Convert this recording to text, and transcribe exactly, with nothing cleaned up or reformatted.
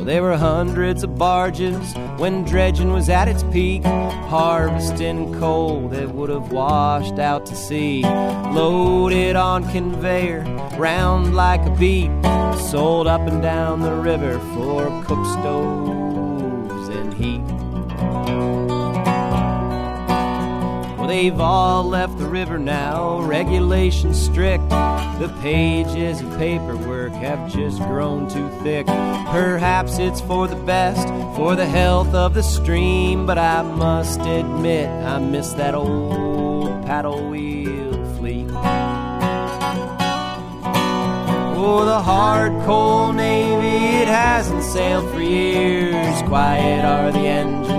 Well, there were hundreds of barges when dredging was at its peak, harvesting coal that would have washed out to sea, loaded on conveyor, round like a beat, sold up and down the river for cook stoves and heat. Well, they've all left the river now, regulations strict. The pages of paperwork have just grown too thick. Perhaps it's for the best, for the health of the stream, but I must admit I miss that old paddle wheel fleet. Oh, the hard coal navy, it hasn't sailed for years. Quiet are the engines